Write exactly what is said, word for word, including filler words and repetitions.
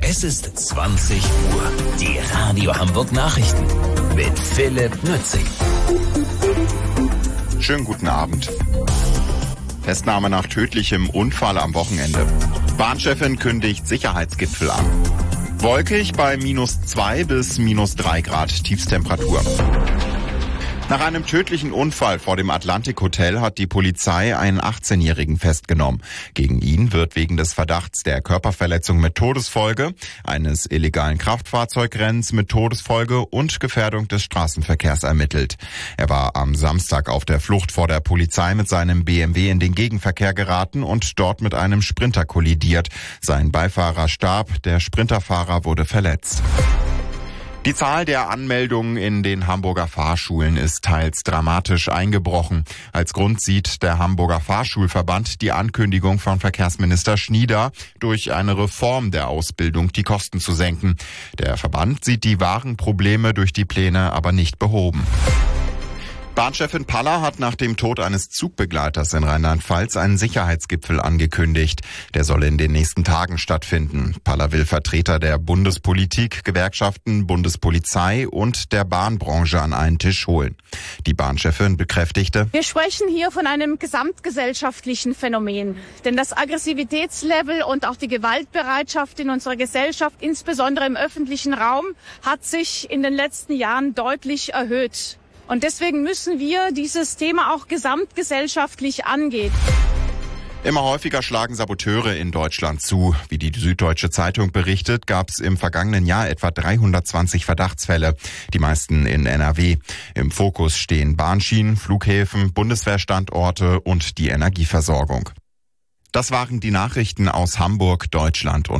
Es ist zwanzig Uhr. Die Radio Hamburg Nachrichten mit Philipp Nützig. Schönen guten Abend. Festnahme nach tödlichem Unfall am Wochenende. Bahnchefin kündigt Sicherheitsgipfel an. Wolkig bei minus zwei bis minus drei Grad Tiefstemperatur. Nach einem tödlichen Unfall vor dem Atlantik Hotel hat die Polizei einen achtzehnjährigen festgenommen. Gegen ihn wird wegen des Verdachts der Körperverletzung mit Todesfolge, eines illegalen Kraftfahrzeugrennens mit Todesfolge und Gefährdung des Straßenverkehrs ermittelt. Er war am Samstag auf der Flucht vor der Polizei mit seinem B M W in den Gegenverkehr geraten und dort mit einem Sprinter kollidiert. Sein Beifahrer starb, der Sprinterfahrer wurde verletzt. Die Zahl der Anmeldungen in den Hamburger Fahrschulen ist teils dramatisch eingebrochen. Als Grund sieht der Hamburger Fahrschulverband die Ankündigung von Verkehrsminister Schnieder, durch eine Reform der Ausbildung die Kosten zu senken. Der Verband sieht die wahren Probleme durch die Pläne aber nicht behoben. Bahnchefin Paller hat nach dem Tod eines Zugbegleiters in Rheinland-Pfalz einen Sicherheitsgipfel angekündigt. Der soll in den nächsten Tagen stattfinden. Paller will Vertreter der Bundespolitik, Gewerkschaften, Bundespolizei und der Bahnbranche an einen Tisch holen. Die Bahnchefin bekräftigte: Wir sprechen hier von einem gesamtgesellschaftlichen Phänomen. Denn das Aggressivitätslevel und auch die Gewaltbereitschaft in unserer Gesellschaft, insbesondere im öffentlichen Raum, hat sich in den letzten Jahren deutlich erhöht. Und deswegen müssen wir dieses Thema auch gesamtgesellschaftlich angehen. Immer häufiger schlagen Saboteure in Deutschland zu. Wie die Süddeutsche Zeitung berichtet, gab es im vergangenen Jahr etwa dreihundertzwanzig Verdachtsfälle, die meisten in N R W. Im Fokus stehen Bahnschienen, Flughäfen, Bundeswehrstandorte und die Energieversorgung. Das waren die Nachrichten aus Hamburg, Deutschland und